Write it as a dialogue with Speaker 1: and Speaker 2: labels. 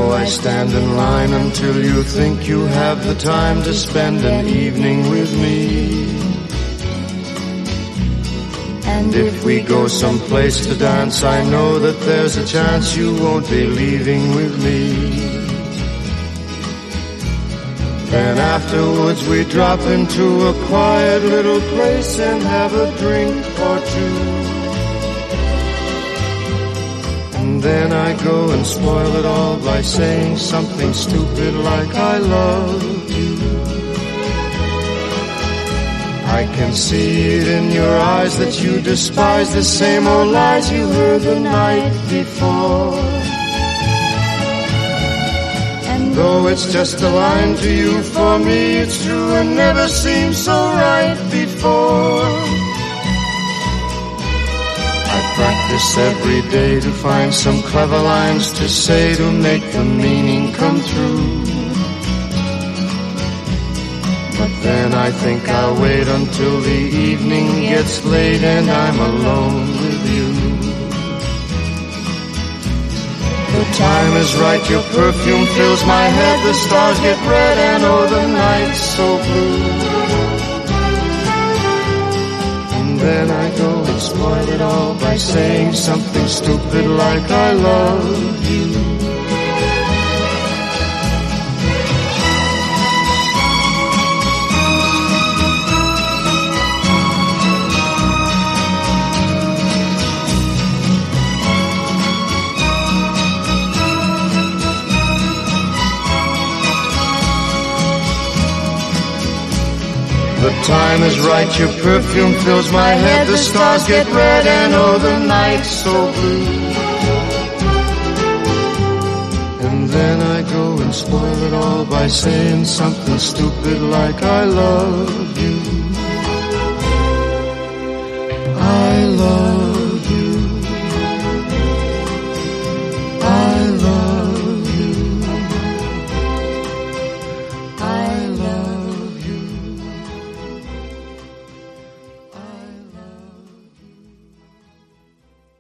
Speaker 1: So I stand in line until you think you have the time to spend an evening with me. And if we go someplace to dance, I know that there's a chance you won't be leaving with me. Then afterwards we drop into a quiet little place and have a drink or two. And then I go and spoil it all by saying something stupid like I love you. I can see it in your eyes that you despise the same old lies you heard the night before. And though it's just a line to you, for me it's true and never seemed so right before. I practice every day to find some clever lines to say to make the meaning come true. But then I think I'll wait until the evening gets late and I'm alone with you. The time is right, your perfume fills my head, the stars get red and oh the night's so blue. And then I go and spoil it all by saying something stupid like I love you. The time is right, your perfume fills my head, the stars get red and oh the night's so blue. And then I go and spoil it all by saying something stupid like I love you.